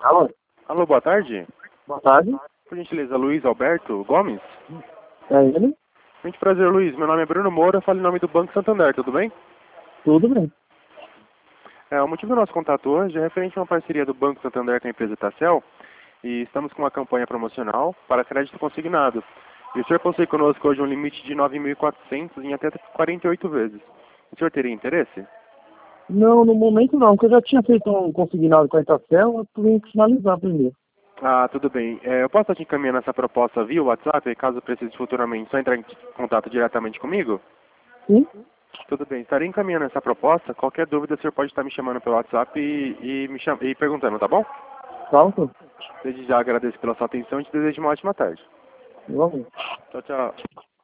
Alô? Alô, boa tarde. Boa tarde. Por gentileza, Luiz Alberto Gomes? É ele? Muito prazer, Luiz. Meu nome é Bruno Moura, eu falo em nome do Banco Santander, tudo bem? Tudo bem. O motivo do nosso contato hoje é referente a uma parceria do Banco Santander com a empresa Itacel e estamos com uma campanha promocional para crédito consignado. E o senhor possui conosco hoje um limite de 9.400 em até 48 vezes. O senhor teria interesse? Não, no momento não, porque eu já tinha feito um consignado com a Itacel, eu tenho que finalizar primeiro. Ah, tudo bem. Eu posso estar te encaminhando essa proposta via WhatsApp, caso precise futuramente só entrar em contato diretamente comigo? Sim? Tudo bem, estarei encaminhando essa proposta. Qualquer dúvida, o senhor pode estar me chamando pelo WhatsApp e perguntando, tá bom? Pronto? Desde já agradeço pela sua atenção e te desejo uma ótima tarde. Igualmente. Tchau, tchau.